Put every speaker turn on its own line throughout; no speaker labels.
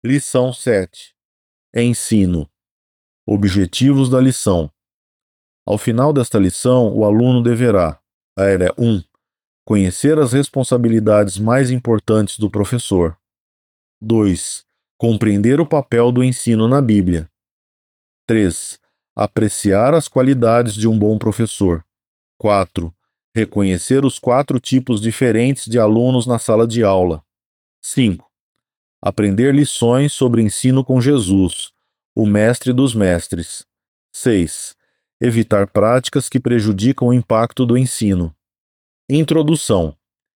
Lição 7. Ensino. Objetivos da lição. Ao final desta lição, o aluno deverá: 1. Conhecer as responsabilidades mais importantes do professor. 2. Compreender o papel do ensino na Bíblia. 3. Apreciar as qualidades de um bom professor. 4. Reconhecer os 4 tipos diferentes de alunos na sala de aula. 5. Aprender lições sobre ensino com Jesus, o mestre dos mestres. 6. Evitar práticas que prejudicam o impacto do ensino. Introdução.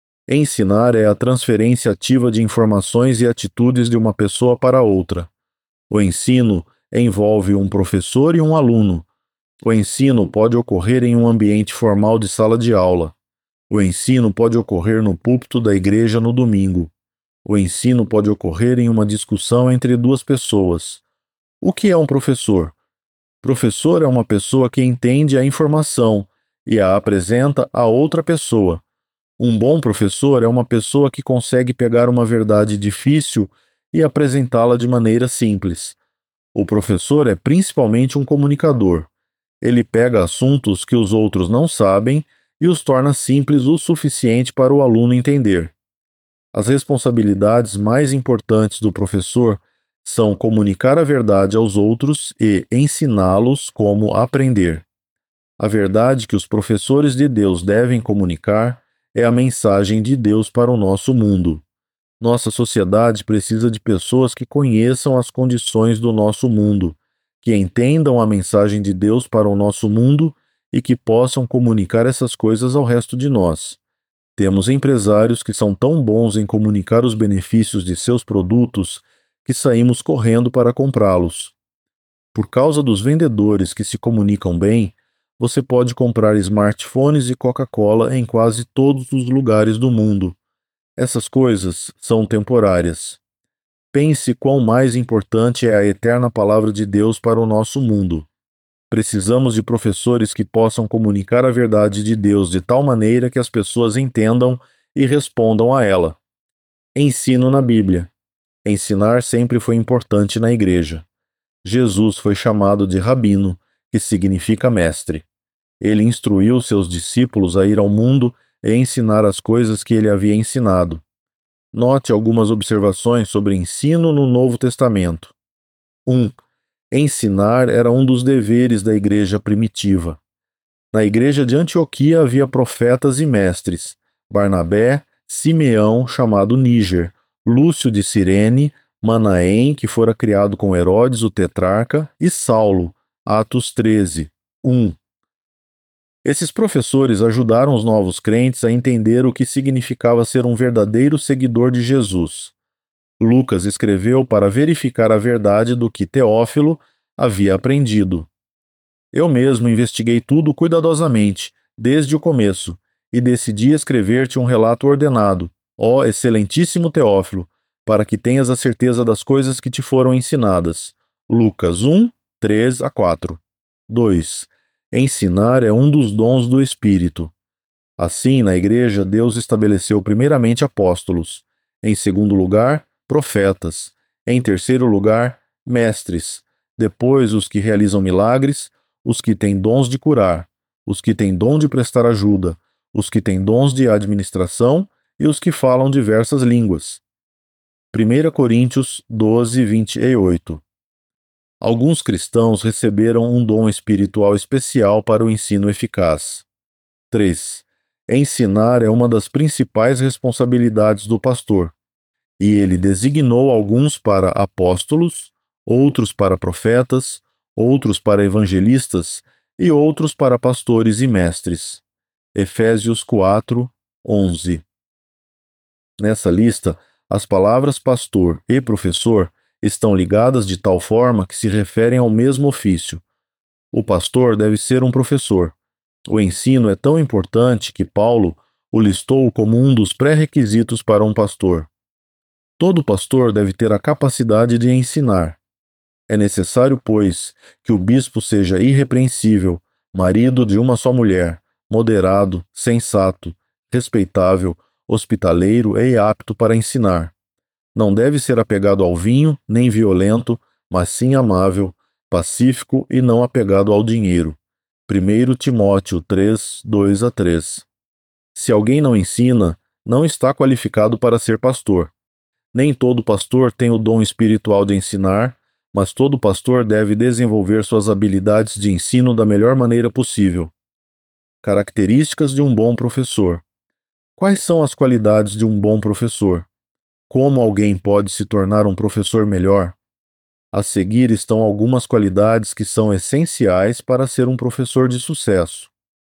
Ensinar é a transferência ativa de informações e atitudes de uma pessoa para outra. O ensino envolve um professor e um aluno. O ensino pode ocorrer em um ambiente formal de sala de aula. O ensino pode ocorrer no púlpito da igreja no domingo. O ensino pode ocorrer em uma discussão entre 2 pessoas. O que é um professor? Professor é uma pessoa que entende a informação e a apresenta a outra pessoa. Um bom professor é uma pessoa que consegue pegar uma verdade difícil e apresentá-la de maneira simples. O professor é principalmente um comunicador. Ele pega assuntos que os outros não sabem e os torna simples o suficiente para o aluno entender. As responsabilidades mais importantes do professor são comunicar a verdade aos outros e ensiná-los como aprender. A verdade que os professores de Deus devem comunicar é a mensagem de Deus para o nosso mundo. Nossa sociedade precisa de pessoas que conheçam as condições do nosso mundo, que entendam a mensagem de Deus para o nosso mundo e que possam comunicar essas coisas ao resto de nós. Temos empresários que são tão bons em comunicar os benefícios de seus produtos que saímos correndo para comprá-los. Por causa dos vendedores que se comunicam bem, você pode comprar smartphones e Coca-Cola em quase todos os lugares do mundo. Essas coisas são temporárias. Pense quão mais importante é a eterna palavra de Deus para o nosso mundo. Precisamos de professores que possam comunicar a verdade de Deus de tal maneira que as pessoas entendam e respondam a ela. Ensino na Bíblia. Ensinar sempre foi importante na igreja. Jesus foi chamado de rabino, que significa mestre. Ele instruiu seus discípulos a ir ao mundo e ensinar as coisas que ele havia ensinado. Note algumas observações sobre ensino no Novo Testamento. 1. Ensinar era um dos deveres da igreja primitiva. Na igreja de Antioquia havia profetas e mestres: Barnabé, Simeão, chamado Níger, Lúcio de Cirene, Manaém, que fora criado com Herodes o tetrarca, e Saulo, Atos 13, 1. Esses professores ajudaram os novos crentes a entender o que significava ser um verdadeiro seguidor de Jesus. Lucas escreveu para verificar a verdade do que Teófilo havia aprendido. Eu mesmo investiguei tudo cuidadosamente, desde o começo, e decidi escrever-te um relato ordenado, ó excelentíssimo Teófilo, para que tenhas a certeza das coisas que te foram ensinadas. Lucas 1, 3-4. 2. Ensinar é um dos dons do Espírito. Assim, na igreja, Deus estabeleceu primeiramente apóstolos, em segundo lugar, profetas, em terceiro lugar, mestres, depois os que realizam milagres, os que têm dons de curar, os que têm dom de prestar ajuda, os que têm dons de administração e os que falam diversas línguas. 1 Coríntios 12, 28. Alguns cristãos receberam um dom espiritual especial para o ensino eficaz. 3. Ensinar é uma das principais responsabilidades do pastor, e ele designou alguns para apóstolos, outros para profetas, outros para evangelistas e outros para pastores e mestres. Efésios 4, 11. Nessa lista, as palavras pastor e professor estão ligadas de tal forma que se referem ao mesmo ofício. O pastor deve ser um professor. O ensino é tão importante que Paulo o listou como um dos pré-requisitos para um pastor. Todo pastor deve ter a capacidade de ensinar. É necessário, pois, que o bispo seja irrepreensível, marido de uma só mulher, moderado, sensato, respeitável, hospitaleiro e apto para ensinar. Não deve ser apegado ao vinho, nem violento, mas sim amável, pacífico e não apegado ao dinheiro. 1 Timóteo 3, 2-3. Se alguém não ensina, não está qualificado para ser pastor. Nem todo pastor tem o dom espiritual de ensinar, mas todo pastor deve desenvolver suas habilidades de ensino da melhor maneira possível. Características de um bom professor. Quais são as qualidades de um bom professor? Como alguém pode se tornar um professor melhor? A seguir estão algumas qualidades que são essenciais para ser um professor de sucesso.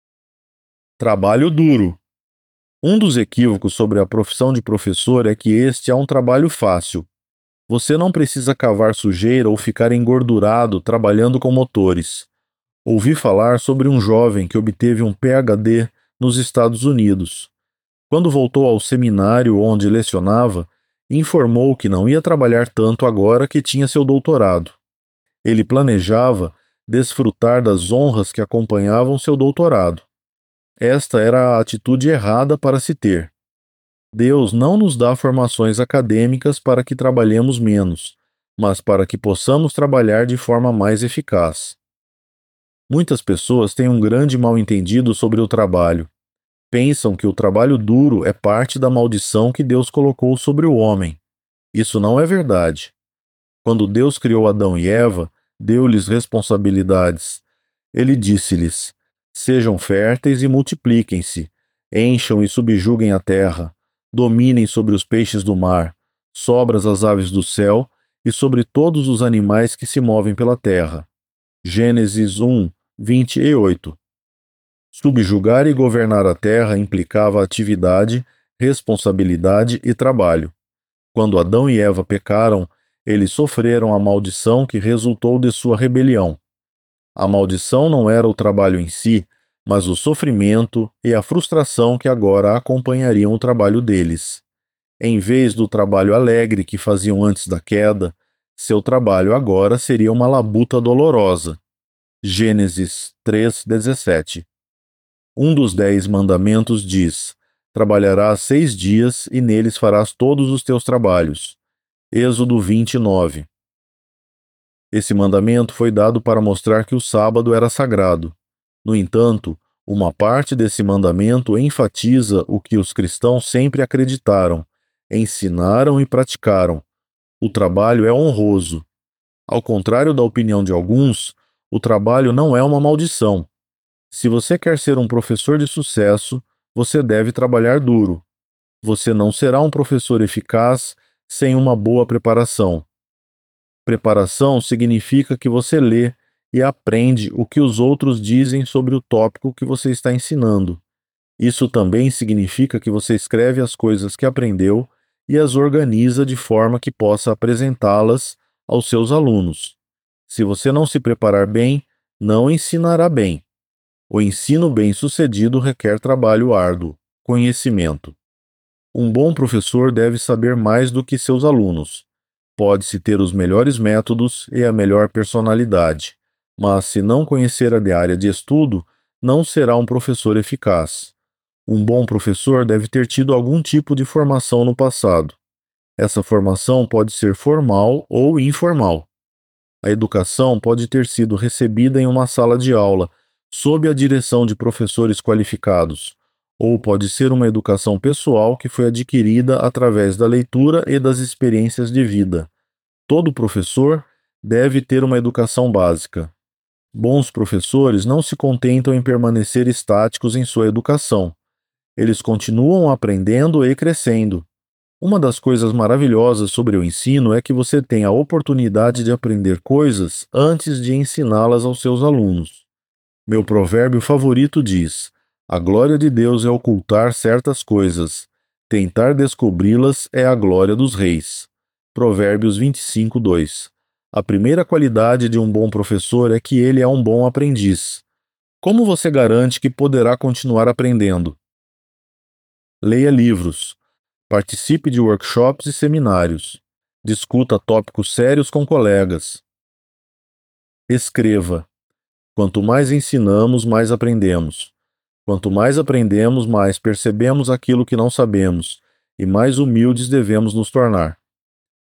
Trabalho duro. Um dos equívocos sobre a profissão de professor é que este é um trabalho fácil. Você não precisa cavar sujeira ou ficar engordurado trabalhando com motores. Ouvi falar sobre um jovem que obteve um PhD nos Estados Unidos. Quando voltou ao seminário onde lecionava, informou que não ia trabalhar tanto agora que tinha seu doutorado. Ele planejava desfrutar das honras que acompanhavam seu doutorado. Esta era a atitude errada para se ter. Deus não nos dá formações acadêmicas para que trabalhemos menos, mas para que possamos trabalhar de forma mais eficaz. Muitas pessoas têm um grande mal-entendido sobre o trabalho. Pensam que o trabalho duro é parte da maldição que Deus colocou sobre o homem. Isso não é verdade. Quando Deus criou Adão e Eva, deu-lhes responsabilidades. Ele disse-lhes: sejam férteis e multipliquem-se, encham e subjuguem a terra, dominem sobre os peixes do mar, sobre as aves do céu e sobre todos os animais que se movem pela terra. Gênesis 1, 28. Subjugar e governar a terra implicava atividade, responsabilidade e trabalho. Quando Adão e Eva pecaram, eles sofreram a maldição que resultou de sua rebelião. A maldição não era o trabalho em si, mas o sofrimento e a frustração que agora acompanhariam o trabalho deles. Em vez do trabalho alegre que faziam antes da queda, seu trabalho agora seria uma labuta dolorosa. Gênesis 3:17. Um dos 10 mandamentos diz: trabalharás 6 dias e neles farás todos os teus trabalhos. Êxodo 29. Esse mandamento foi dado para mostrar que o sábado era sagrado. No entanto, uma parte desse mandamento enfatiza o que os cristãos sempre acreditaram, ensinaram e praticaram. O trabalho é honroso. Ao contrário da opinião de alguns, o trabalho não é uma maldição. Se você quer ser um professor de sucesso, você deve trabalhar duro. Você não será um professor eficaz sem uma boa preparação. Preparação significa que você lê e aprende o que os outros dizem sobre o tópico que você está ensinando. Isso também significa que você escreve as coisas que aprendeu e as organiza de forma que possa apresentá-las aos seus alunos. Se você não se preparar bem, não ensinará bem. O ensino bem-sucedido requer trabalho árduo, conhecimento. Um bom professor deve saber mais do que seus alunos. Pode-se ter os melhores métodos e a melhor personalidade, mas se não conhecer a área de estudo, não será um professor eficaz. Um bom professor deve ter tido algum tipo de formação no passado. Essa formação pode ser formal ou informal. A educação pode ter sido recebida em uma sala de aula, sob a direção de professores qualificados, ou pode ser uma educação pessoal que foi adquirida através da leitura e das experiências de vida. Todo professor deve ter uma educação básica. Bons professores não se contentam em permanecer estáticos em sua educação. Eles continuam aprendendo e crescendo. Uma das coisas maravilhosas sobre o ensino é que você tem a oportunidade de aprender coisas antes de ensiná-las aos seus alunos. Meu provérbio favorito diz: a glória de Deus é ocultar certas coisas. Tentar descobri-las é a glória dos reis. Provérbios 25:2. A primeira qualidade de um bom professor é que ele é um bom aprendiz. Como você garante que poderá continuar aprendendo? Leia livros. Participe de workshops e seminários. Discuta tópicos sérios com colegas. Escreva. Quanto mais ensinamos, mais aprendemos. Quanto mais aprendemos, mais percebemos aquilo que não sabemos, e mais humildes devemos nos tornar.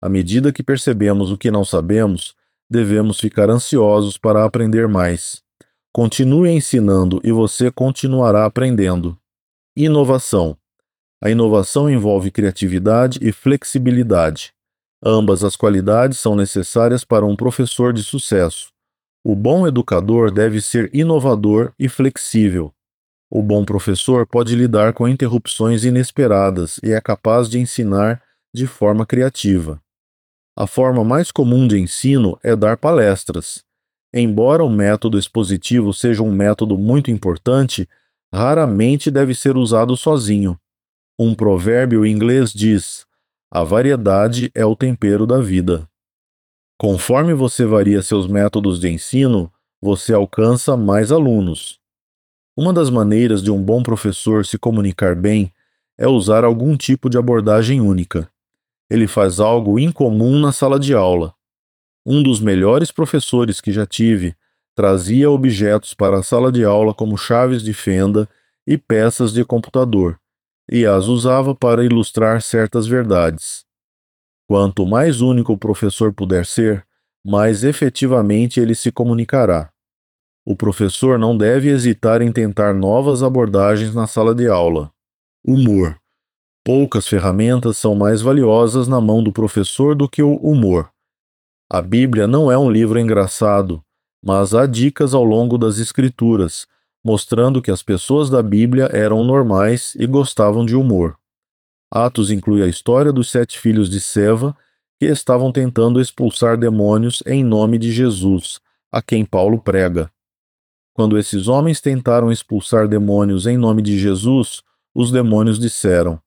À medida que percebemos o que não sabemos, devemos ficar ansiosos para aprender mais. Continue ensinando e você continuará aprendendo. Inovação. A inovação envolve criatividade e flexibilidade. Ambas as qualidades são necessárias para um professor de sucesso. O bom educador deve ser inovador e flexível. O bom professor pode lidar com interrupções inesperadas e é capaz de ensinar de forma criativa. A forma mais comum de ensino é dar palestras. Embora o método expositivo seja um método muito importante, raramente deve ser usado sozinho. Um provérbio inglês diz: "A variedade é o tempero da vida." Conforme você varia seus métodos de ensino, você alcança mais alunos. Uma das maneiras de um bom professor se comunicar bem é usar algum tipo de abordagem única. Ele faz algo incomum na sala de aula. Um dos melhores professores que já tive trazia objetos para a sala de aula como chaves de fenda e peças de computador, e as usava para ilustrar certas verdades. Quanto mais único o professor puder ser, mais efetivamente ele se comunicará. O professor não deve hesitar em tentar novas abordagens na sala de aula. Humor. Poucas ferramentas são mais valiosas na mão do professor do que o humor. A Bíblia não é um livro engraçado, mas há dicas ao longo das Escrituras, mostrando que as pessoas da Bíblia eram normais e gostavam de humor. Atos inclui a história dos 7 filhos de Seva que estavam tentando expulsar demônios em nome de Jesus, a quem Paulo prega. Quando esses homens tentaram expulsar demônios em nome de Jesus, os demônios disseram: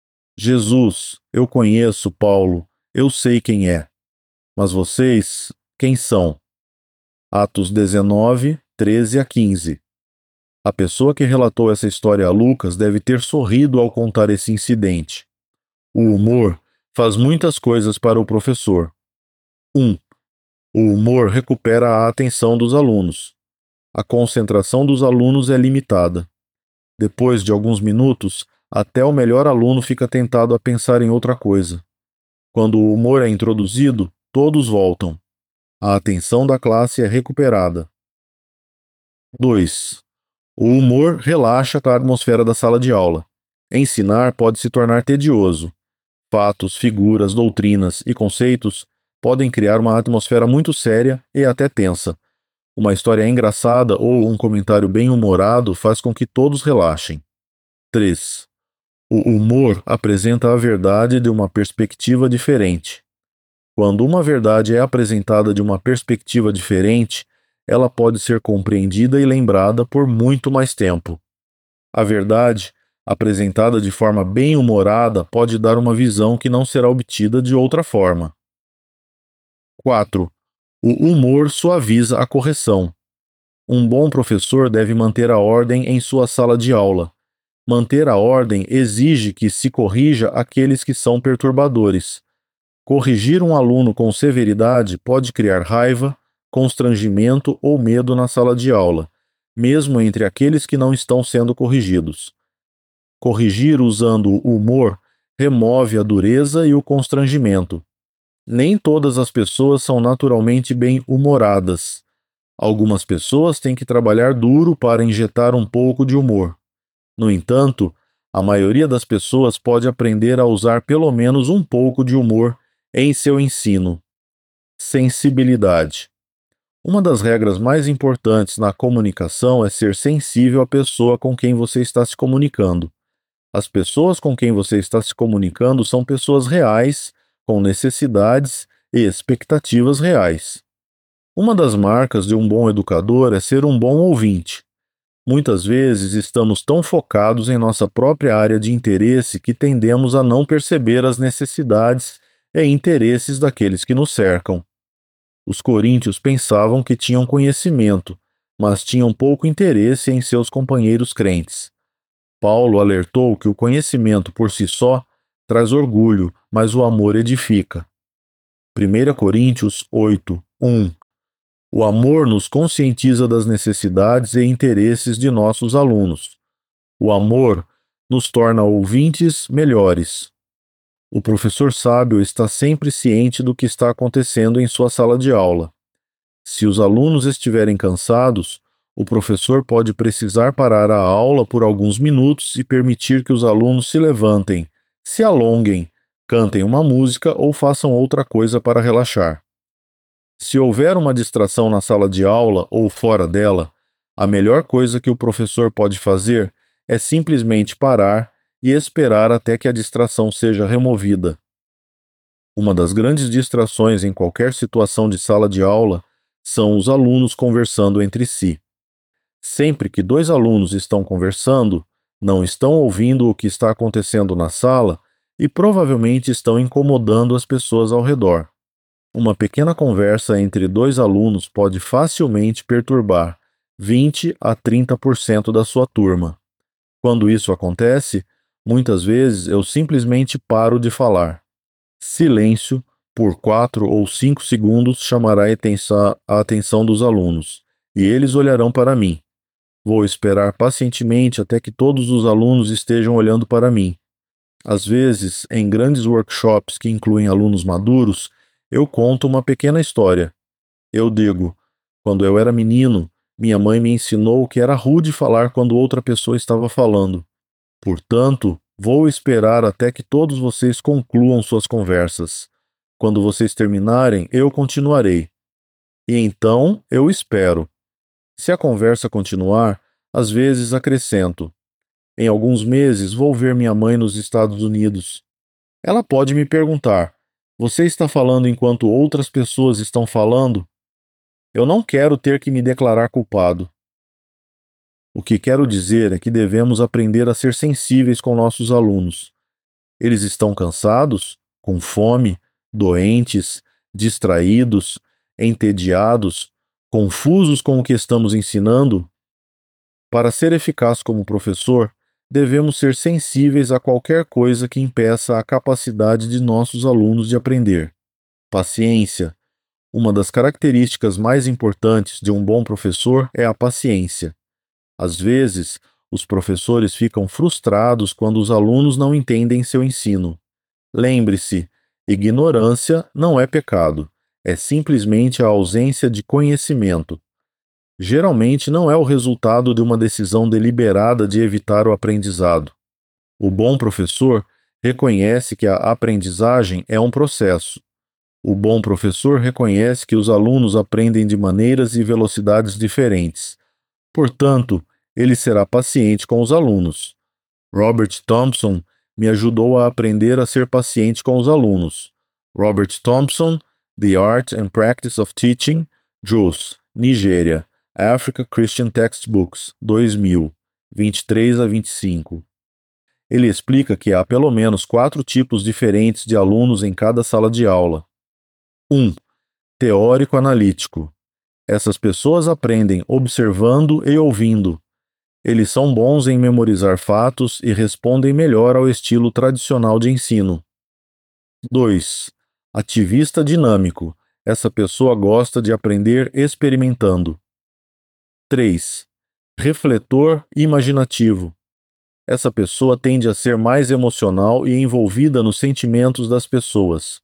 "Jesus, eu conheço Paulo, eu sei quem é. Mas vocês, quem são?" Atos 19, 13 a 15. A pessoa que relatou essa história a Lucas deve ter sorrido ao contar esse incidente. O humor faz muitas coisas para o professor. 1. O humor recupera a atenção dos alunos. A concentração dos alunos é limitada. Depois de alguns minutos, até o melhor aluno fica tentado a pensar em outra coisa. Quando o humor é introduzido, todos voltam. A atenção da classe é recuperada. 2. O humor relaxa a atmosfera da sala de aula. Ensinar pode se tornar tedioso. Fatos, figuras, doutrinas e conceitos podem criar uma atmosfera muito séria e até tensa. Uma história engraçada ou um comentário bem-humorado faz com que todos relaxem. 3. O humor apresenta a verdade de uma perspectiva diferente. Quando uma verdade é apresentada de uma perspectiva diferente, ela pode ser compreendida e lembrada por muito mais tempo. A verdade, apresentada de forma bem-humorada, pode dar uma visão que não será obtida de outra forma. 4. O humor suaviza a correção. Um bom professor deve manter a ordem em sua sala de aula. Manter a ordem exige que se corrija aqueles que são perturbadores. Corrigir um aluno com severidade pode criar raiva, constrangimento ou medo na sala de aula, mesmo entre aqueles que não estão sendo corrigidos. Corrigir usando o humor remove a dureza e o constrangimento. Nem todas as pessoas são naturalmente bem-humoradas. Algumas pessoas têm que trabalhar duro para injetar um pouco de humor. No entanto, a maioria das pessoas pode aprender a usar pelo menos um pouco de humor em seu ensino. Sensibilidade. Uma das regras mais importantes na comunicação é ser sensível à pessoa com quem você está se comunicando. As pessoas com quem você está se comunicando são pessoas reais, com necessidades e expectativas reais. Uma das marcas de um bom educador é ser um bom ouvinte. Muitas vezes estamos tão focados em nossa própria área de interesse que tendemos a não perceber as necessidades e interesses daqueles que nos cercam. Os coríntios pensavam que tinham conhecimento, mas tinham pouco interesse em seus companheiros crentes. Paulo alertou que o conhecimento por si só traz orgulho, mas o amor edifica. 1 Coríntios 8, 1. O amor nos conscientiza das necessidades e interesses de nossos alunos. O amor nos torna ouvintes melhores. O professor sábio está sempre ciente do que está acontecendo em sua sala de aula. Se os alunos estiverem cansados, o professor pode precisar parar a aula por alguns minutos e permitir que os alunos se levantem, se alonguem, cantem uma música ou façam outra coisa para relaxar. Se houver uma distração na sala de aula ou fora dela, a melhor coisa que o professor pode fazer é simplesmente parar e esperar até que a distração seja removida. Uma das grandes distrações em qualquer situação de sala de aula são os alunos conversando entre si. Sempre que dois alunos estão conversando, não estão ouvindo o que está acontecendo na sala e provavelmente estão incomodando as pessoas ao redor. Uma pequena conversa entre dois alunos pode facilmente perturbar 20 a 30% da sua turma. Quando isso acontece, muitas vezes eu simplesmente paro de falar. Silêncio por 4 ou 5 segundos chamará a atenção dos alunos, e eles olharão para mim. Vou esperar pacientemente até que todos os alunos estejam olhando para mim. Às vezes, em grandes workshops que incluem alunos maduros, eu conto uma pequena história. Eu digo: quando eu era menino, minha mãe me ensinou que era rude falar quando outra pessoa estava falando. Portanto, vou esperar até que todos vocês concluam suas conversas. Quando vocês terminarem, eu continuarei. E então eu espero. Se a conversa continuar, às vezes acrescento: em alguns meses vou ver minha mãe nos Estados Unidos. Ela pode me perguntar: você está falando enquanto outras pessoas estão falando? Eu não quero ter que me declarar culpado. O que quero dizer é que devemos aprender a ser sensíveis com nossos alunos. Eles estão cansados, com fome, doentes, distraídos, entediados, confusos com o que estamos ensinando? Para ser eficaz como professor, devemos ser sensíveis a qualquer coisa que impeça a capacidade de nossos alunos de aprender. Paciência. Uma das características mais importantes de um bom professor é a paciência. Às vezes, os professores ficam frustrados quando os alunos não entendem seu ensino. Lembre-se, ignorância não é pecado, é simplesmente a ausência de conhecimento. Geralmente não é o resultado de uma decisão deliberada de evitar o aprendizado. O bom professor reconhece que a aprendizagem é um processo. O bom professor reconhece que os alunos aprendem de maneiras e velocidades diferentes. Portanto, ele será paciente com os alunos. Robert Thompson me ajudou a aprender a ser paciente com os alunos. Robert Thompson, The Art and Practice of Teaching, Jos, Nigéria, Africa Christian Textbooks, 2000, 23 a 25. Ele explica que há pelo menos 4 tipos diferentes de alunos em cada sala de aula. 1. Teórico-analítico. Essas pessoas aprendem observando e ouvindo. Eles são bons em memorizar fatos e respondem melhor ao estilo tradicional de ensino. 2. Ativista dinâmico. Essa pessoa gosta de aprender experimentando. 3. Refletor imaginativo. Essa pessoa tende a ser mais emocional e envolvida nos sentimentos das pessoas.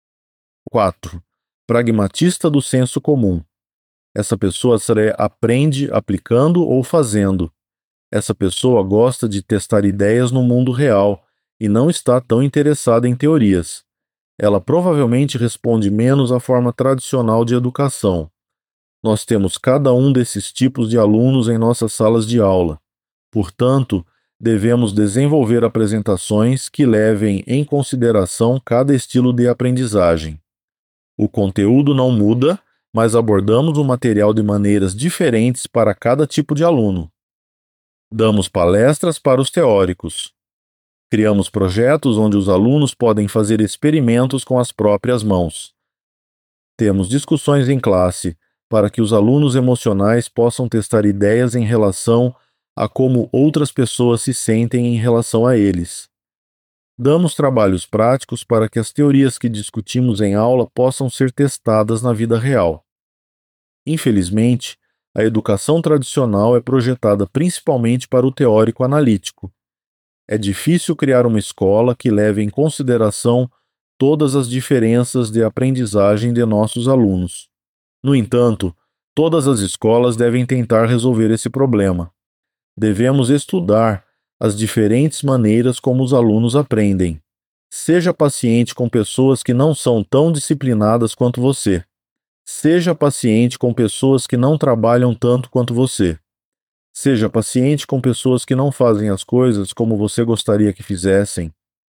4. Pragmatista do senso comum. Essa pessoa aprende aplicando ou fazendo. Essa pessoa gosta de testar ideias no mundo real e não está tão interessada em teorias. Ela provavelmente responde menos à forma tradicional de educação. Nós temos cada um desses tipos de alunos em nossas salas de aula. Portanto, devemos desenvolver apresentações que levem em consideração cada estilo de aprendizagem. O conteúdo não muda, mas abordamos o material de maneiras diferentes para cada tipo de aluno. Damos palestras para os teóricos. Criamos projetos onde os alunos podem fazer experimentos com as próprias mãos. Temos discussões em classe para que os alunos emocionais possam testar ideias em relação a como outras pessoas se sentem em relação a eles. Damos trabalhos práticos para que as teorias que discutimos em aula possam ser testadas na vida real. Infelizmente, a educação tradicional é projetada principalmente para o teórico analítico. É difícil criar uma escola que leve em consideração todas as diferenças de aprendizagem de nossos alunos. No entanto, todas as escolas devem tentar resolver esse problema. Devemos estudar as diferentes maneiras como os alunos aprendem. Seja paciente com pessoas que não são tão disciplinadas quanto você. Seja paciente com pessoas que não trabalham tanto quanto você. Seja paciente com pessoas que não fazem as coisas como você gostaria que fizessem.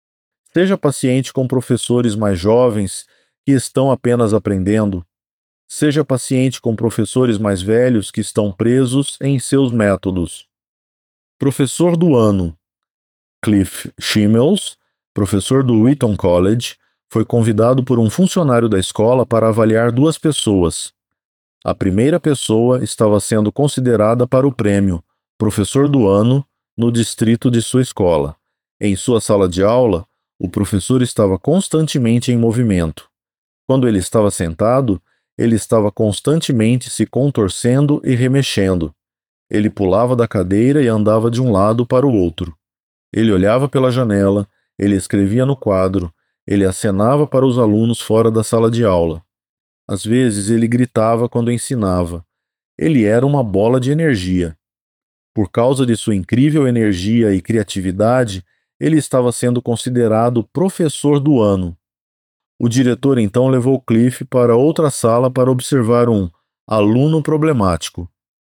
Seja paciente com professores mais jovens que estão apenas aprendendo. Seja paciente com professores mais velhos que estão presos em seus métodos. Professor do ano: Cliff Schimmels, professor do Wheaton College, foi convidado por um funcionário da escola para avaliar duas pessoas. A primeira pessoa estava sendo considerada para o prêmio Professor do Ano no distrito de sua escola. Em sua sala de aula, o professor estava constantemente em movimento. Quando ele estava sentado, ele estava constantemente se contorcendo e remexendo. Ele pulava da cadeira e andava de um lado para o outro. Ele olhava pela janela, ele escrevia no quadro, ele acenava para os alunos fora da sala de aula. Às vezes ele gritava quando ensinava. Ele era uma bola de energia. Por causa de sua incrível energia e criatividade, ele estava sendo considerado professor do ano. O diretor então levou Cliff para outra sala para observar um aluno problemático.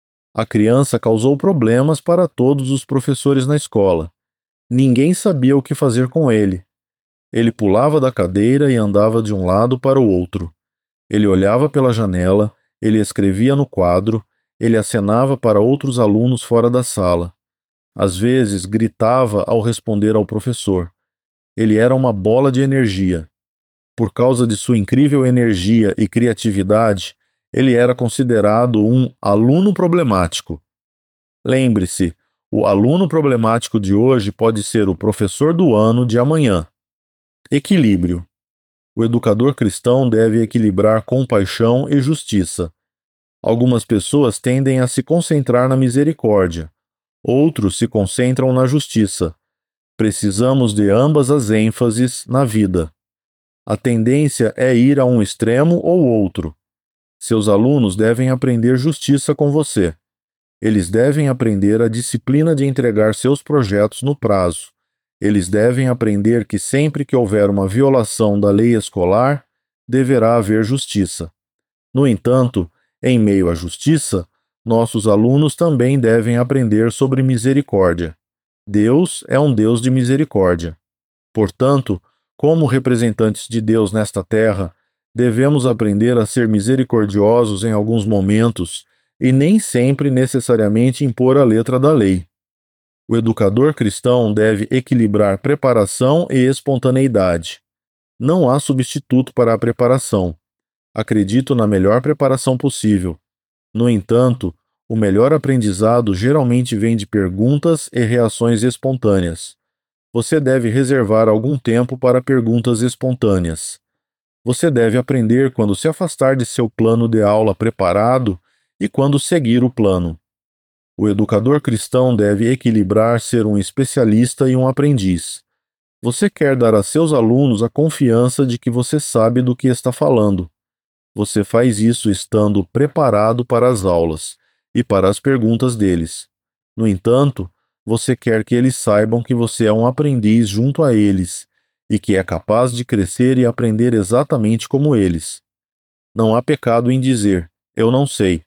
A criança causou problemas para todos os professores na escola. Ninguém sabia o que fazer com ele. Ele pulava da cadeira e andava de um lado para o outro. Ele olhava pela janela, ele escrevia no quadro, ele acenava para outros alunos fora da sala. Às vezes gritava ao responder ao professor. Ele era uma bola de energia. Por causa de sua incrível energia e criatividade, ele era considerado um aluno problemático. Lembre-se, o aluno problemático de hoje pode ser o professor do ano de amanhã. Equilíbrio. O educador cristão deve equilibrar compaixão e justiça. Algumas pessoas tendem a se concentrar na misericórdia. Outros se concentram na justiça. Precisamos de ambas as ênfases na vida. A tendência é ir a um extremo ou outro. Seus alunos devem aprender justiça com você. Eles devem aprender a disciplina de entregar seus projetos no prazo. Eles devem aprender que sempre que houver uma violação da lei escolar, deverá haver justiça. No entanto, em meio à justiça, nossos alunos também devem aprender sobre misericórdia. Deus é um Deus de misericórdia. Portanto, como representantes de Deus nesta terra, devemos aprender a ser misericordiosos em alguns momentos e nem sempre necessariamente impor a letra da lei. O educador cristão deve equilibrar preparação e espontaneidade. Não há substituto para a preparação. Acredito na melhor preparação possível. No entanto, o melhor aprendizado geralmente vem de perguntas e reações espontâneas. Você deve reservar algum tempo para perguntas espontâneas. Você deve aprender quando se afastar de seu plano de aula preparado e quando seguir o plano. O educador cristão deve equilibrar ser um especialista e um aprendiz. Você quer dar a seus alunos a confiança de que você sabe do que está falando. Você faz isso estando preparado para as aulas e para as perguntas deles. No entanto, você quer que eles saibam que você é um aprendiz junto a eles e que é capaz de crescer e aprender exatamente como eles. Não há pecado em dizer, eu não sei.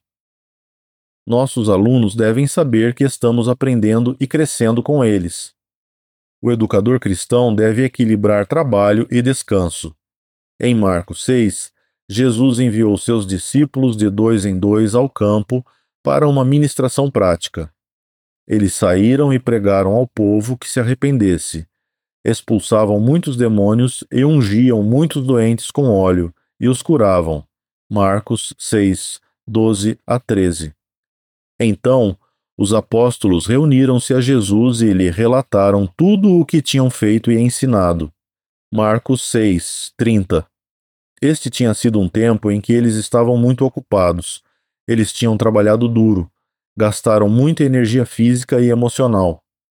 Nossos alunos devem saber que estamos aprendendo e crescendo com eles. O educador cristão deve equilibrar trabalho e descanso. Em Marcos 6, Jesus enviou seus discípulos de 2 em 2 ao campo para uma ministração prática. Eles saíram e pregaram ao povo que se arrependesse. Expulsavam muitos demônios e ungiam muitos doentes com óleo e os curavam. Marcos 6, 12 a 13. Então, os apóstolos reuniram-se a Jesus e lhe relataram tudo o que tinham feito e ensinado. Marcos 6, 30. Este tinha sido um tempo em que eles estavam muito ocupados. Eles tinham trabalhado duro, gastaram muita energia física e emocional.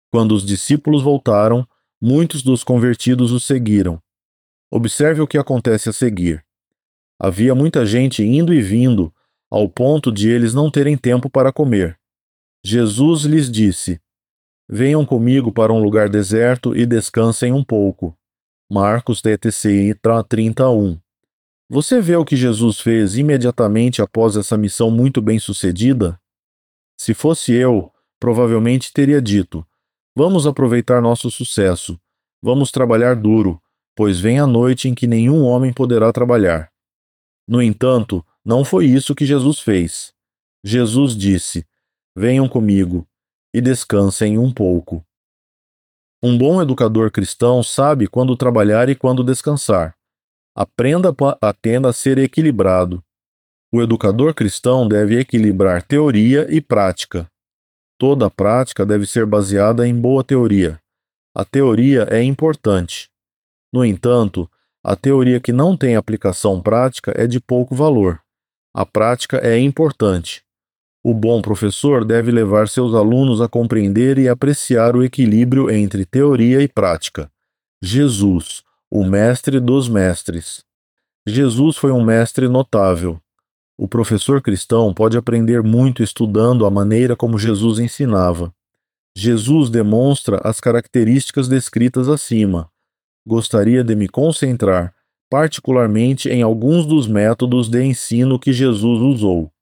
Quando os discípulos voltaram, muitos dos convertidos o seguiram. Observe o que acontece a seguir. Havia muita gente indo e vindo, ao ponto de eles não terem tempo para comer. Jesus lhes disse: Venham comigo para um lugar deserto e descansem um pouco. Marcos TTCI 31. Você vê o que Jesus fez imediatamente após essa missão muito bem sucedida? Se fosse eu, provavelmente teria dito: Vamos aproveitar nosso sucesso. Vamos trabalhar duro, pois vem a noite em que nenhum homem poderá trabalhar. No entanto, não foi isso que Jesus fez. Jesus disse: Venham comigo e descansem um pouco. Um bom educador cristão sabe quando trabalhar e quando descansar. Aprenda a ser equilibrado. O educador cristão deve equilibrar teoria e prática. Toda a prática deve ser baseada em boa teoria. A teoria é importante. No entanto, a teoria que não tem aplicação prática é de pouco valor. A prática é importante. O bom professor deve levar seus alunos a compreender e apreciar o equilíbrio entre teoria e prática. Jesus, o mestre dos mestres. Jesus foi um mestre notável. O professor cristão pode aprender muito estudando a maneira como Jesus ensinava. Jesus demonstra as características descritas acima. Gostaria de me concentrar, particularmente em alguns dos métodos de ensino que Jesus usou.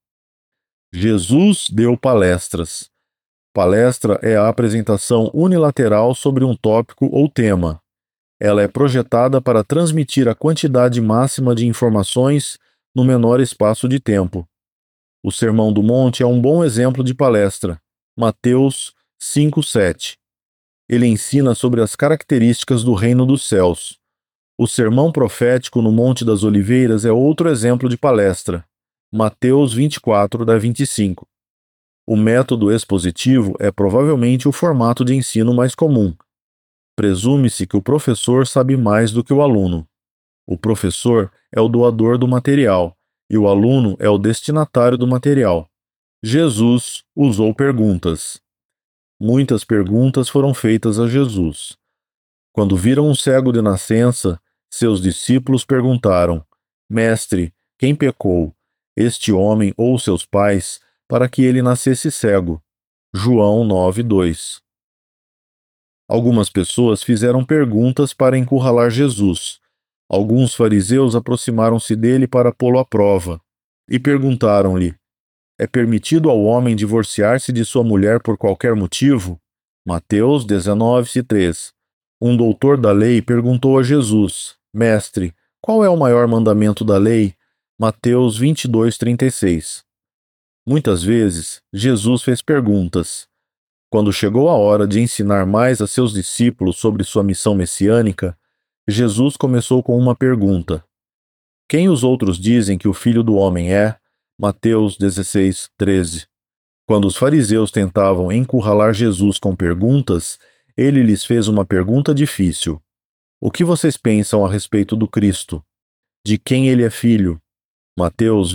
Jesus deu palestras. Palestra é a apresentação unilateral sobre um tópico ou tema. Ela é projetada para transmitir a quantidade máxima de informações no menor espaço de tempo. O Sermão do Monte é um bom exemplo de palestra. Mateus 5:7. Ele ensina sobre as características do reino dos céus. O sermão profético no Monte das Oliveiras é outro exemplo de palestra. Mateus 24:25. O método expositivo é provavelmente o formato de ensino mais comum. Presume-se que o professor sabe mais do que o aluno. O professor é o doador do material e o aluno é o destinatário do material. Jesus usou perguntas. Muitas perguntas foram feitas a Jesus. Quando viram um cego de nascença, seus discípulos perguntaram: Mestre, quem pecou, este homem ou seus pais, para que ele nascesse cego? João 9:2. Algumas pessoas fizeram perguntas para encurralar Jesus. Alguns fariseus aproximaram-se dele para pô-lo à prova e perguntaram-lhe: É permitido ao homem divorciar-se de sua mulher por qualquer motivo? Mateus 19:3. Um doutor da lei perguntou a Jesus: Mestre, qual é o maior mandamento da lei? Mateus 22:36. Muitas vezes, Jesus fez perguntas. Quando chegou a hora de ensinar mais a seus discípulos sobre sua missão messiânica, Jesus começou com uma pergunta: Quem os outros dizem que o Filho do Homem é? Mateus 16:13. Quando os fariseus tentavam encurralar Jesus com perguntas, ele lhes fez uma pergunta difícil. O que vocês pensam a respeito do Cristo? De quem ele é filho? Mateus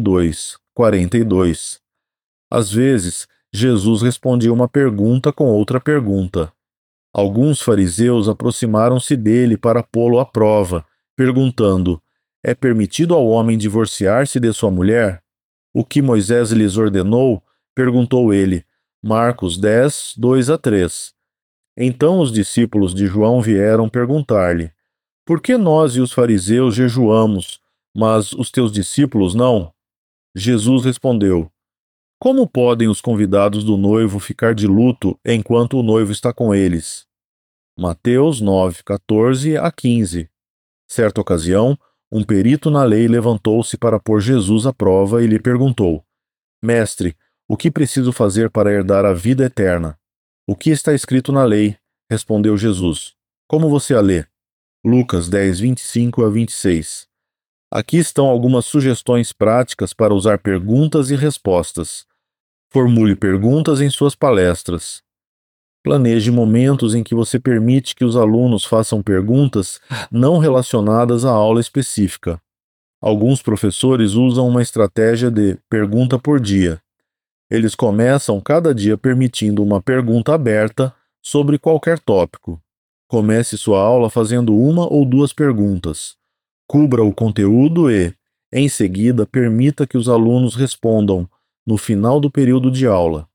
22:42. Às vezes, Jesus respondia uma pergunta com outra pergunta. Alguns fariseus aproximaram-se dele para pô-lo à prova, perguntando: É permitido ao homem divorciar-se de sua mulher? O que Moisés lhes ordenou? Perguntou ele. Marcos 10:2-3. Então os discípulos de João vieram perguntar-lhe: Por que nós e os fariseus jejuamos, mas os teus discípulos não? Jesus respondeu: Como podem os convidados do noivo ficar de luto enquanto o noivo está com eles? Mateus 9:14-15. Certa ocasião, um perito na lei levantou-se para pôr Jesus à prova e lhe perguntou: Mestre, o que preciso fazer para herdar a vida eterna? O que está escrito na lei? Respondeu Jesus. Como você a lê? Lucas 10:25-26. Aqui estão algumas sugestões práticas para usar perguntas e respostas. Formule perguntas em suas palestras. Planeje momentos em que você permite que os alunos façam perguntas não relacionadas à aula específica. Alguns professores usam uma estratégia de pergunta por dia. Eles começam cada dia permitindo uma pergunta aberta sobre qualquer tópico. Comece sua aula fazendo uma ou duas perguntas. Cubra o conteúdo e, em seguida, permita que os alunos respondam no final do período de aula.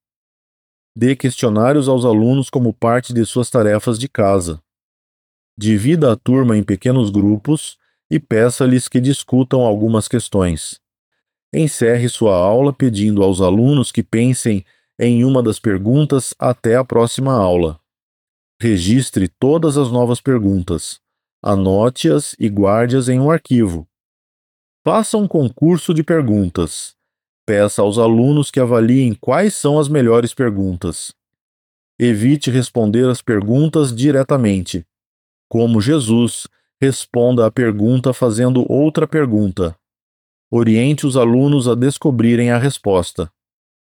Dê questionários aos alunos como parte de suas tarefas de casa. Divida a turma em pequenos grupos e peça-lhes que discutam algumas questões. Encerre sua aula pedindo aos alunos que pensem em uma das perguntas até a próxima aula. Registre todas as novas perguntas. Anote-as e guarde-as em um arquivo. Faça um concurso de perguntas. Peça aos alunos que avaliem quais são as melhores perguntas. Evite responder as perguntas diretamente. Como Jesus, responda a pergunta fazendo outra pergunta. Oriente os alunos a descobrirem a resposta.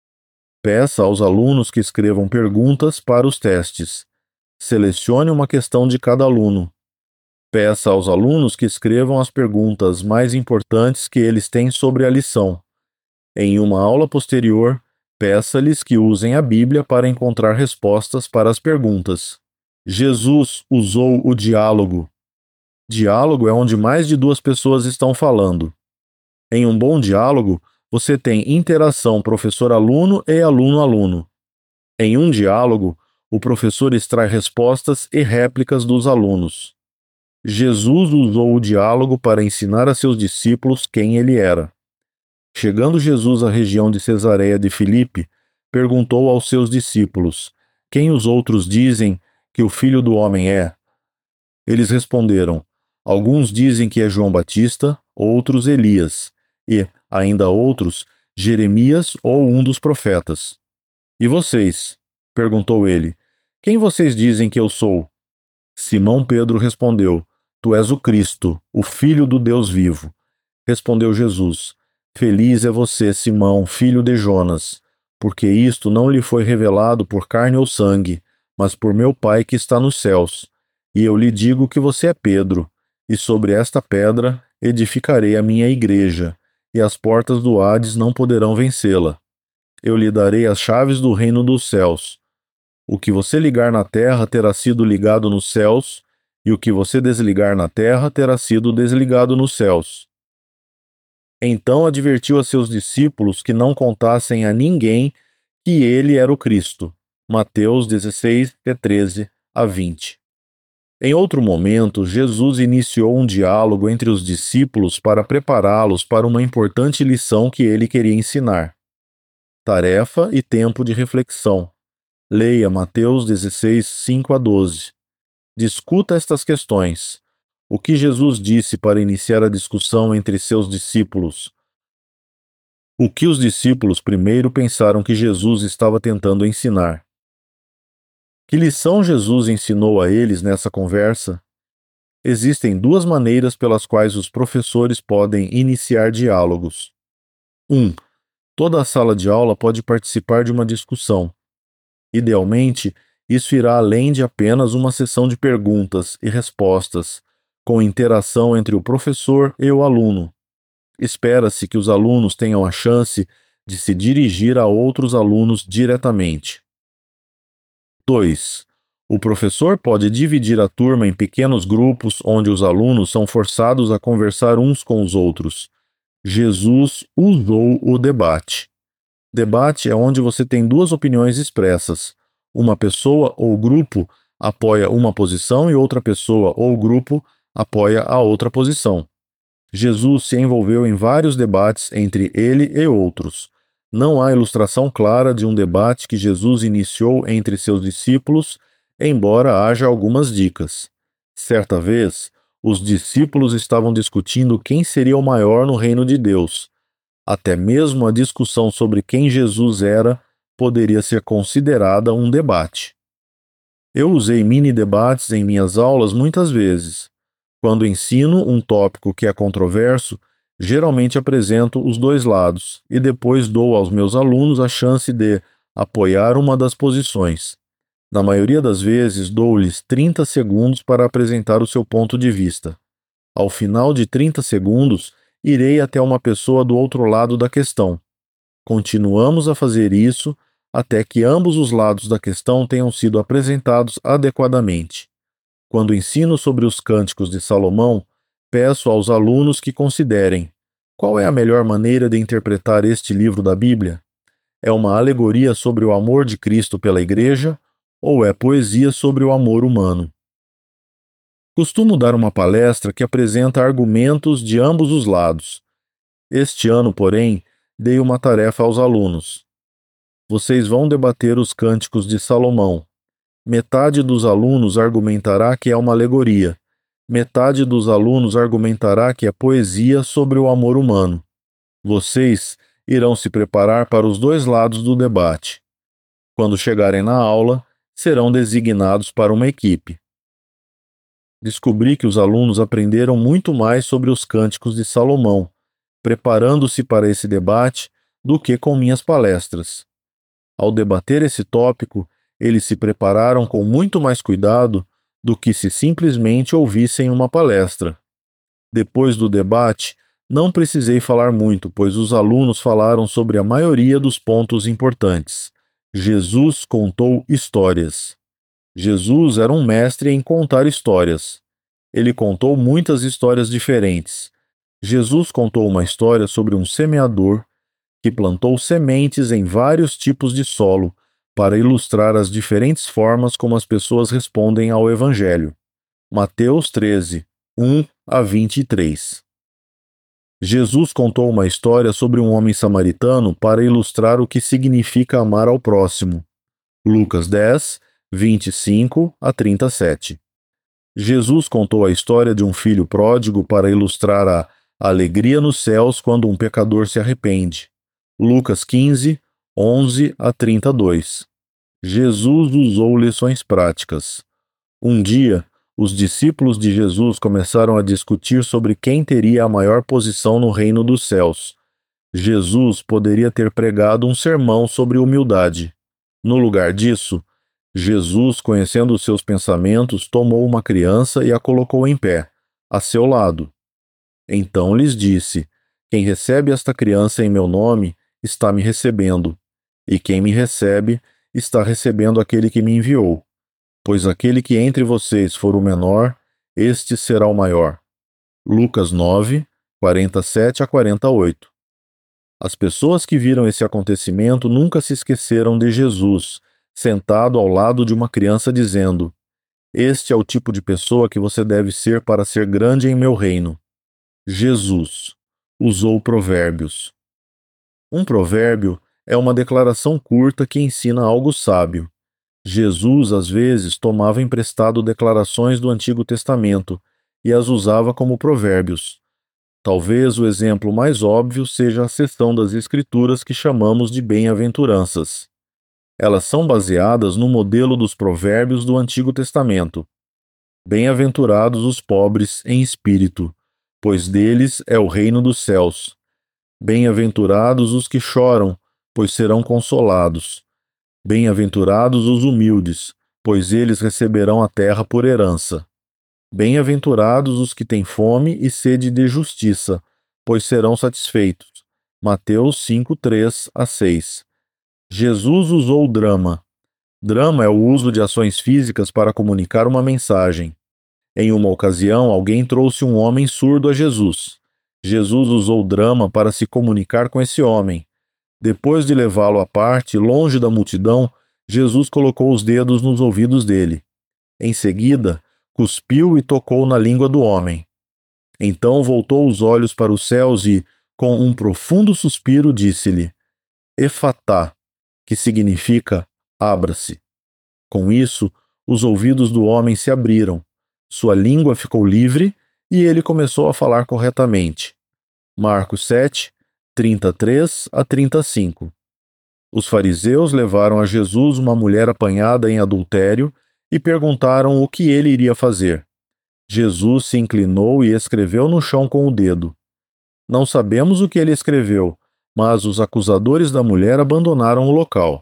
Peça aos alunos que escrevam perguntas para os testes. Selecione uma questão de cada aluno. Peça aos alunos que escrevam as perguntas mais importantes que eles têm sobre a lição. Em uma aula posterior, peça-lhes que usem a Bíblia para encontrar respostas para as perguntas. Jesus usou o diálogo. Diálogo é onde mais de duas pessoas estão falando. Em um bom diálogo, você tem interação professor-aluno e aluno-aluno. Em um diálogo, o professor extrai respostas e réplicas dos alunos. Jesus usou o diálogo para ensinar a seus discípulos quem ele era. Chegando Jesus à região de Cesareia de Filipe, perguntou aos seus discípulos: Quem os outros dizem que o Filho do Homem é? Eles responderam: Alguns dizem que é João Batista, outros Elias, e, ainda outros, Jeremias ou um dos profetas. E vocês? Perguntou ele. Quem vocês dizem que eu sou? Simão Pedro respondeu: Tu és o Cristo, o Filho do Deus vivo. Respondeu Jesus: Feliz é você, Simão, filho de Jonas, porque isto não lhe foi revelado por carne ou sangue, mas por meu Pai que está nos céus. E eu lhe digo que você é Pedro, e sobre esta pedra edificarei a minha igreja, e as portas do Hades não poderão vencê-la. Eu lhe darei as chaves do reino dos céus. O que você ligar na terra terá sido ligado nos céus, e o que você desligar na terra terá sido desligado nos céus. Então advertiu a seus discípulos que não contassem a ninguém que ele era o Cristo. Mateus 16, de 13 a 20. Em outro momento, Jesus iniciou um diálogo entre os discípulos para prepará-los para uma importante lição que ele queria ensinar. Tarefa e tempo de reflexão. Leia Mateus 16, 5 a 12. Discuta estas questões. O que Jesus disse para iniciar a discussão entre seus discípulos? O que os discípulos primeiro pensaram que Jesus estava tentando ensinar? Que lição Jesus ensinou a eles nessa conversa? Existem duas maneiras pelas quais os professores podem iniciar diálogos. 1. Toda a sala de aula pode participar de uma discussão. Idealmente, isso irá além de apenas uma sessão de perguntas e respostas, com interação entre o professor e o aluno. Espera-se que os alunos tenham a chance de se dirigir a outros alunos diretamente. 2. O professor pode dividir a turma em pequenos grupos onde os alunos são forçados a conversar uns com os outros. Jesus usou o debate. Debate é onde você tem duas opiniões expressas. Uma pessoa ou grupo apoia uma posição e outra pessoa ou grupo apoia a outra posição. Jesus se envolveu em vários debates entre ele e outros. Não há ilustração clara de um debate que Jesus iniciou entre seus discípulos, embora haja algumas dicas. Certa vez, os discípulos estavam discutindo quem seria o maior no reino de Deus. Até mesmo a discussão sobre quem Jesus era poderia ser considerada um debate. Eu usei mini-debates em minhas aulas muitas vezes. Quando ensino um tópico que é controverso, geralmente apresento os dois lados e depois dou aos meus alunos a chance de apoiar uma das posições. Na maioria das vezes, dou-lhes 30 segundos para apresentar o seu ponto de vista. Ao final de 30 segundos, irei até uma pessoa do outro lado da questão. Continuamos a fazer isso até que ambos os lados da questão tenham sido apresentados adequadamente. Quando ensino sobre os Cânticos de Salomão, peço aos alunos que considerem: qual é a melhor maneira de interpretar este livro da Bíblia? É uma alegoria sobre o amor de Cristo pela Igreja ou é poesia sobre o amor humano? Costumo dar uma palestra que apresenta argumentos de ambos os lados. Este ano, porém, dei uma tarefa aos alunos. Vocês vão debater os Cânticos de Salomão. Metade dos alunos argumentará que é uma alegoria. Metade dos alunos argumentará que é poesia sobre o amor humano. Vocês irão se preparar para os dois lados do debate. Quando chegarem na aula, serão designados para uma equipe. Descobri que os alunos aprenderam muito mais sobre os Cânticos de Salomão, preparando-se para esse debate, do que com minhas palestras. Ao debater esse tópico, eles se prepararam com muito mais cuidado do que se simplesmente ouvissem uma palestra. Depois do debate, não precisei falar muito, pois os alunos falaram sobre a maioria dos pontos importantes. Jesus contou histórias. Jesus era um mestre em contar histórias. Ele contou muitas histórias diferentes. Jesus contou uma história sobre um semeador que plantou sementes em vários tipos de solo para ilustrar as diferentes formas como as pessoas respondem ao Evangelho. Mateus 13, 1 a 23. Jesus contou uma história sobre um homem samaritano para ilustrar o que significa amar ao próximo. Lucas 10, 25 a 37. Jesus contou a história de um filho pródigo para ilustrar a alegria nos céus quando um pecador se arrepende. Lucas 15, 11 a 32. Jesus usou lições práticas. Um dia, os discípulos de Jesus começaram a discutir sobre quem teria a maior posição no reino dos céus. Jesus poderia ter pregado um sermão sobre humildade. No lugar disso, Jesus, conhecendo os seus pensamentos, tomou uma criança e a colocou em pé, a seu lado. Então lhes disse: quem recebe esta criança em meu nome, está me recebendo, e quem me recebe, está recebendo aquele que me enviou. Pois aquele que entre vocês for o menor, este será o maior. Lucas 9, 47 a 48. As pessoas que viram esse acontecimento nunca se esqueceram de Jesus, sentado ao lado de uma criança, dizendo: este é o tipo de pessoa que você deve ser para ser grande em meu reino. Jesus usou provérbios. Um provérbio é uma declaração curta que ensina algo sábio. Jesus, às vezes, tomava emprestado declarações do Antigo Testamento e as usava como provérbios. Talvez o exemplo mais óbvio seja a seção das Escrituras que chamamos de bem-aventuranças. Elas são baseadas no modelo dos provérbios do Antigo Testamento. Bem-aventurados os pobres em espírito, pois deles é o reino dos céus. Bem-aventurados os que choram, pois serão consolados. Bem-aventurados os humildes, pois eles receberão a terra por herança. Bem-aventurados os que têm fome e sede de justiça, pois serão satisfeitos. Mateus 5, 3 a 6. Jesus usou o drama. Drama é o uso de ações físicas para comunicar uma mensagem. Em uma ocasião, alguém trouxe um homem surdo a Jesus. Jesus usou o drama para se comunicar com esse homem. Depois de levá-lo à parte, longe da multidão, Jesus colocou os dedos nos ouvidos dele. Em seguida, cuspiu e tocou na língua do homem. Então voltou os olhos para os céus e, com um profundo suspiro, disse-lhe: Efatá, que significa abra-se. Com isso, os ouvidos do homem se abriram, sua língua ficou livre e ele começou a falar corretamente. Marcos 7, 33 a 35. Os fariseus levaram a Jesus uma mulher apanhada em adultério e perguntaram o que ele iria fazer. Jesus se inclinou e escreveu no chão com o dedo. Não sabemos o que ele escreveu, mas os acusadores da mulher abandonaram o local.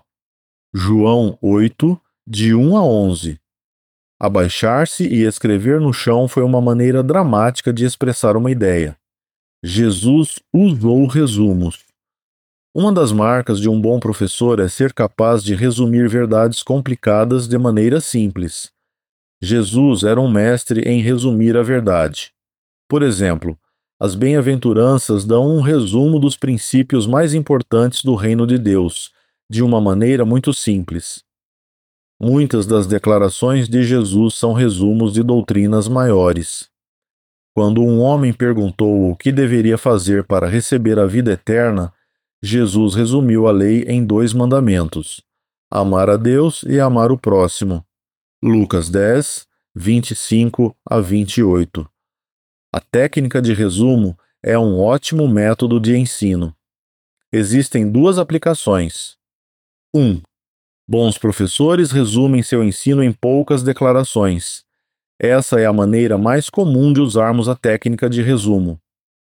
João 8, de 1 a 11. Abaixar-se e escrever no chão foi uma maneira dramática de expressar uma ideia. Jesus usou resumos. Uma das marcas de um bom professor é ser capaz de resumir verdades complicadas de maneira simples. Jesus era um mestre em resumir a verdade. Por exemplo, as bem-aventuranças dão um resumo dos princípios mais importantes do reino de Deus, de uma maneira muito simples. Muitas das declarações de Jesus são resumos de doutrinas maiores. Quando um homem perguntou o que deveria fazer para receber a vida eterna, Jesus resumiu a lei em 2 mandamentos: amar a Deus e amar o próximo. Lucas 10, 25 a 28. A técnica de resumo é um ótimo método de ensino. Existem 2 aplicações. 1. Bons professores resumem seu ensino em poucas declarações. Essa é a maneira mais comum de usarmos a técnica de resumo.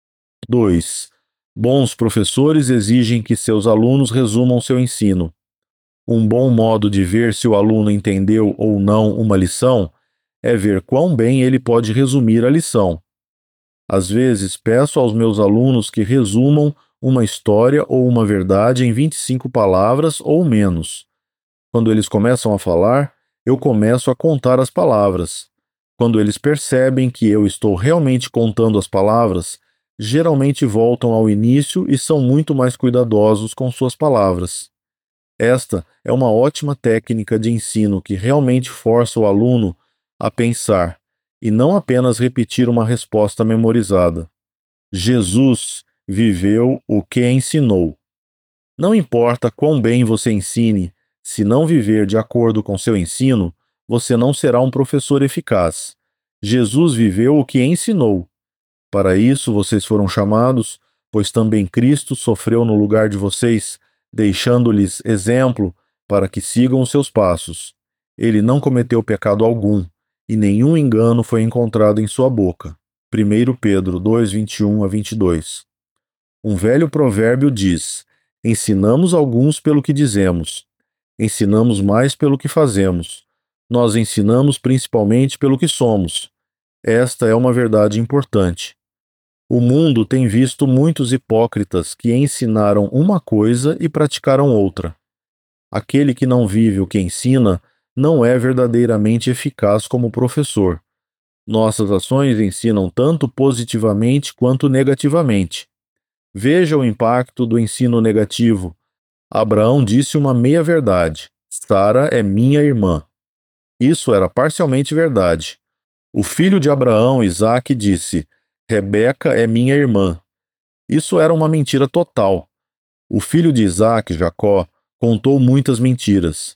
2. Bons professores exigem que seus alunos resumam seu ensino. Um bom modo de ver se o aluno entendeu ou não uma lição é ver quão bem ele pode resumir a lição. Às vezes, peço aos meus alunos que resumam uma história ou uma verdade em 25 palavras ou menos. Quando eles começam a falar, eu começo a contar as palavras. Quando eles percebem que eu estou realmente contando as palavras, geralmente voltam ao início e são muito mais cuidadosos com suas palavras. Esta é uma ótima técnica de ensino que realmente força o aluno a pensar e não apenas repetir uma resposta memorizada. Jesus viveu o que ensinou. Não importa quão bem você ensine, se não viver de acordo com seu ensino, você não será um professor eficaz. Jesus viveu o que ensinou. Para isso vocês foram chamados, pois também Cristo sofreu no lugar de vocês, deixando-lhes exemplo para que sigam os seus passos. Ele não cometeu pecado algum, e nenhum engano foi encontrado em sua boca. 1 Pedro 2, 21 a 22. Um velho provérbio diz: ensinamos alguns pelo que dizemos. Ensinamos mais pelo que fazemos. Nós ensinamos principalmente pelo que somos. Esta é uma verdade importante. O mundo tem visto muitos hipócritas que ensinaram uma coisa e praticaram outra. Aquele que não vive o que ensina não é verdadeiramente eficaz como professor. Nossas ações ensinam tanto positivamente quanto negativamente. Veja o impacto do ensino negativo. Abraão disse uma meia-verdade: Sara é minha irmã. Isso era parcialmente verdade. O filho de Abraão, Isaque, disse: Rebeca é minha irmã. Isso era uma mentira total. O filho de Isaque, Jacó, contou muitas mentiras.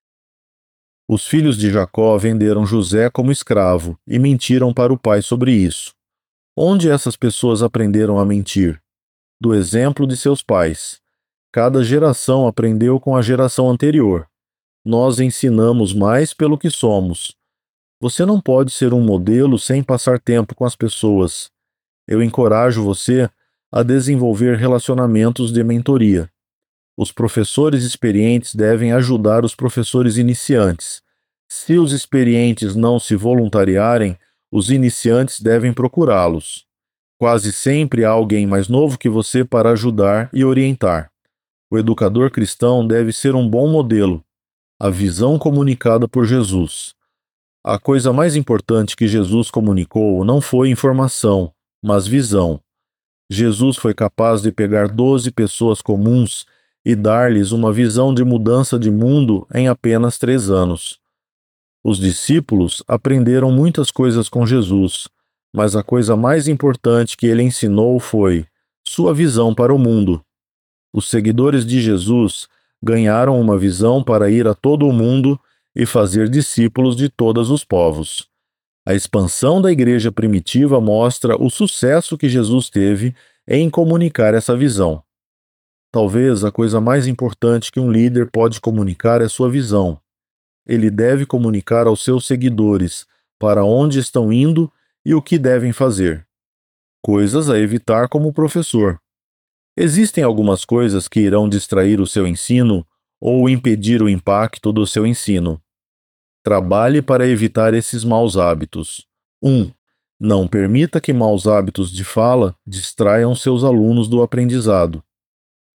Os filhos de Jacó venderam José como escravo e mentiram para o pai sobre isso. Onde essas pessoas aprenderam a mentir? Do exemplo de seus pais. Cada geração aprendeu com a geração anterior. Nós ensinamos mais pelo que somos. Você não pode ser um modelo sem passar tempo com as pessoas. Eu encorajo você a desenvolver relacionamentos de mentoria. Os professores experientes devem ajudar os professores iniciantes. Se os experientes não se voluntariarem, os iniciantes devem procurá-los. Quase sempre há alguém mais novo que você para ajudar e orientar. O educador cristão deve ser um bom modelo. A visão comunicada por Jesus. A coisa mais importante que Jesus comunicou não foi informação, mas visão. Jesus foi capaz de pegar 12 pessoas comuns e dar-lhes uma visão de mudança de mundo em apenas 3 anos. Os discípulos aprenderam muitas coisas com Jesus, mas a coisa mais importante que ele ensinou foi sua visão para o mundo. Os seguidores de Jesus ganharam uma visão para ir a todo o mundo e fazer discípulos de todos os povos. A expansão da igreja primitiva mostra o sucesso que Jesus teve em comunicar essa visão. Talvez a coisa mais importante que um líder pode comunicar é sua visão. Ele deve comunicar aos seus seguidores para onde estão indo e o que devem fazer. Coisas a evitar como professor. Existem algumas coisas que irão distrair o seu ensino ou impedir o impacto do seu ensino. Trabalhe para evitar esses maus hábitos. 1. Não permita que maus hábitos de fala distraiam seus alunos do aprendizado.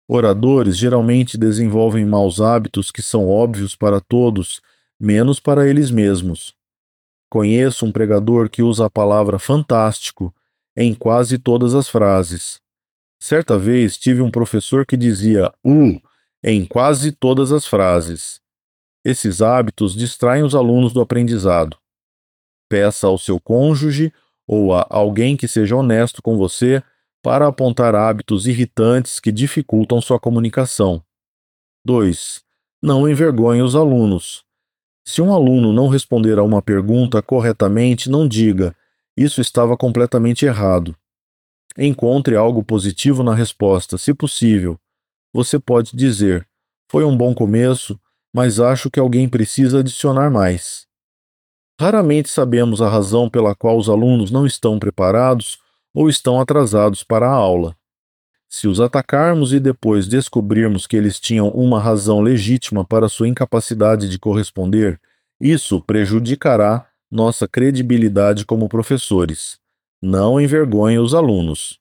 Oradores geralmente desenvolvem maus hábitos que são óbvios para todos, menos para eles mesmos. Conheço um pregador que usa a palavra fantástico em quase todas as frases. Certa vez tive um professor que dizia em quase todas as frases. Esses hábitos distraem os alunos do aprendizado. Peça ao seu cônjuge ou a alguém que seja honesto com você para apontar hábitos irritantes que dificultam sua comunicação. 2. Não envergonhe os alunos. Se um aluno não responder a uma pergunta corretamente, não diga: "Isso estava completamente errado". Encontre algo positivo na resposta, se possível. Você pode dizer: "Foi um bom começo, mas acho que alguém precisa adicionar mais". Raramente sabemos a razão pela qual os alunos não estão preparados ou estão atrasados para a aula. Se os atacarmos e depois descobrirmos que eles tinham uma razão legítima para sua incapacidade de corresponder, isso prejudicará nossa credibilidade como professores. Não envergonhe os alunos.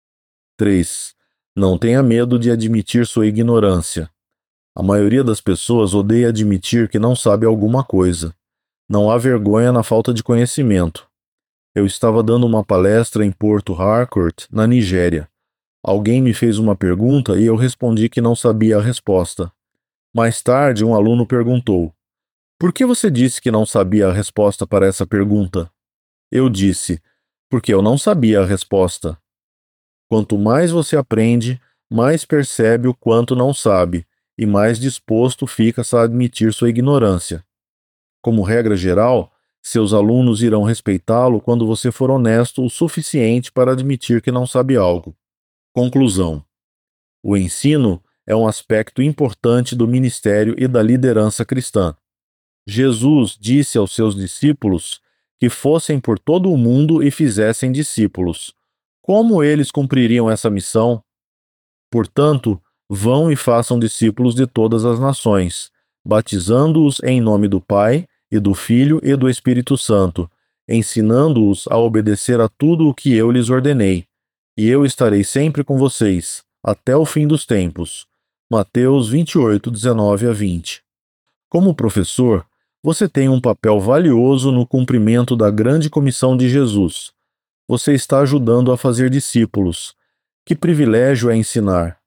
3. Não tenha medo de admitir sua ignorância. A maioria das pessoas odeia admitir que não sabe alguma coisa. Não há vergonha na falta de conhecimento. Eu estava dando uma palestra em Porto Harcourt, na Nigéria. Alguém me fez uma pergunta e eu respondi que não sabia a resposta. Mais tarde, um aluno perguntou: "Por que você disse que não sabia a resposta para essa pergunta?" Eu disse: "Porque eu não sabia a resposta." Quanto mais você aprende, mais percebe o quanto não sabe e mais disposto fica a admitir sua ignorância. Como regra geral, seus alunos irão respeitá-lo quando você for honesto o suficiente para admitir que não sabe algo. Conclusão: o ensino é um aspecto importante do ministério e da liderança cristã. Jesus disse aos seus discípulos que fossem por todo o mundo e fizessem discípulos. Como eles cumpririam essa missão? Portanto, vão e façam discípulos de todas as nações, batizando-os em nome do Pai, e do Filho e do Espírito Santo, ensinando-os a obedecer a tudo o que eu lhes ordenei. E eu estarei sempre com vocês, até o fim dos tempos. Mateus 28, 19 a 20. Como professor, você tem um papel valioso no cumprimento da grande comissão de Jesus. Você está ajudando a fazer discípulos. Que privilégio é ensinar!